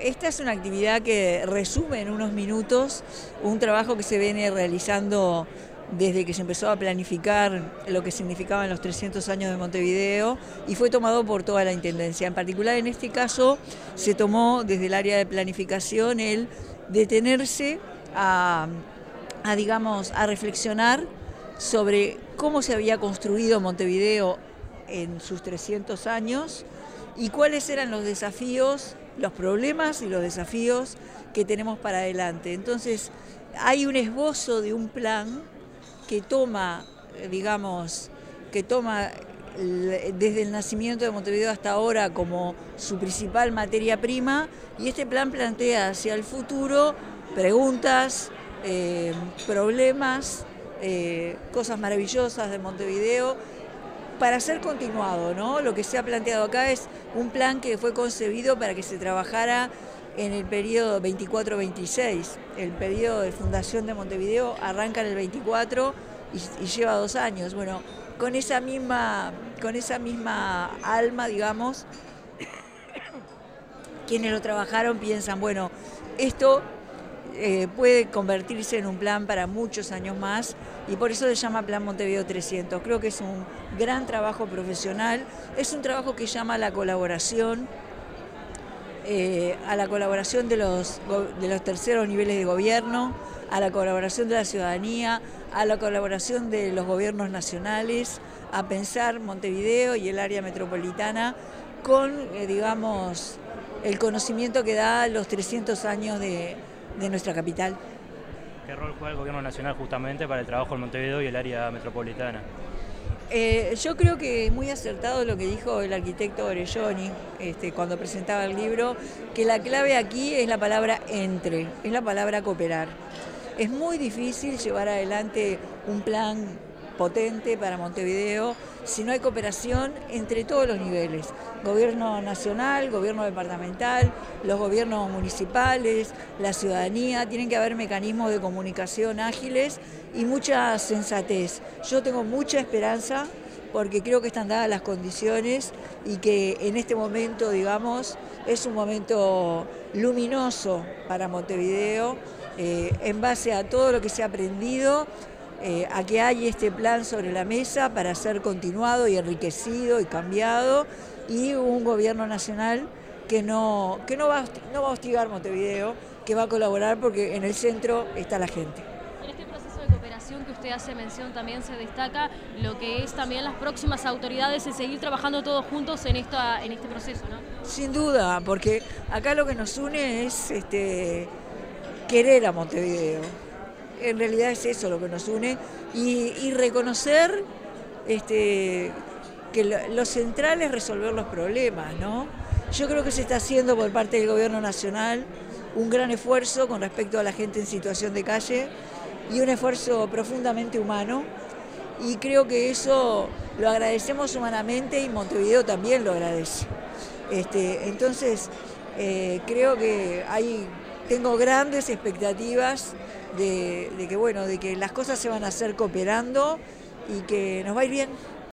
esta es una actividad que resume en unos minutos un trabajo que se viene realizando desde que se empezó a planificar lo que significaban los 300 años de Montevideo y fue tomado por toda la Intendencia. En particular, en este caso, se tomó desde el área de planificación el detenerse a reflexionar sobre cómo se había construido Montevideo en sus 300 años y cuáles eran los desafíos, los problemas y los desafíos que tenemos para adelante. Entonces, hay un esbozo de un plan que toma desde el nacimiento de Montevideo hasta ahora como su principal materia prima, y este plan plantea hacia el futuro preguntas, problemas, cosas maravillosas de Montevideo para ser continuado, ¿no? Lo que se ha planteado acá es un plan que fue concebido para que se trabajara en el periodo 24-26. El periodo de fundación de Montevideo arranca en el 24 y lleva 2 años. Bueno, con esa misma alma, digamos, quienes lo trabajaron piensan, bueno, esto puede convertirse en un plan para muchos años más, y por eso se llama Plan Montevideo 300. Creo que es un gran trabajo profesional, es un trabajo que llama a la colaboración de los terceros niveles de gobierno, a la colaboración de la ciudadanía, a la colaboración de los gobiernos nacionales, a pensar Montevideo y el área metropolitana con, el conocimiento que da los 300 años de nuestra capital. ¿Qué rol juega el gobierno nacional justamente para el trabajo en Montevideo y el área metropolitana? Yo creo que es muy acertado lo que dijo el arquitecto Orelloni cuando presentaba el libro, que la clave aquí es la palabra entre, es la palabra cooperar. Es muy difícil llevar adelante un plan potente para Montevideo si no hay cooperación entre todos los niveles: gobierno nacional, gobierno departamental, los gobiernos municipales, la ciudadanía. Tienen que haber mecanismos de comunicación ágiles y mucha sensatez. Yo tengo mucha esperanza porque creo que están dadas las condiciones y que en este momento, es un momento luminoso para Montevideo, en base a todo lo que se ha aprendido, a que hay este plan sobre la mesa para ser continuado y enriquecido y cambiado, y un gobierno nacional que no va a hostigar Montevideo, que va a colaborar porque en el centro está la gente. En este proceso de cooperación que usted hace mención también se destaca lo que es también las próximas autoridades, el seguir trabajando todos juntos en este proceso, ¿no? Sin duda, porque acá lo que nos une es querer a Montevideo. En realidad es eso lo que nos une, y reconocer que lo central es resolver los problemas, ¿no? Yo creo que se está haciendo por parte del gobierno nacional un gran esfuerzo con respecto a la gente en situación de calle, y un esfuerzo profundamente humano, y creo que eso lo agradecemos humanamente y Montevideo también lo agradece. Entonces, creo que tengo grandes expectativas de que las cosas se van a hacer cooperando y que nos va a ir bien.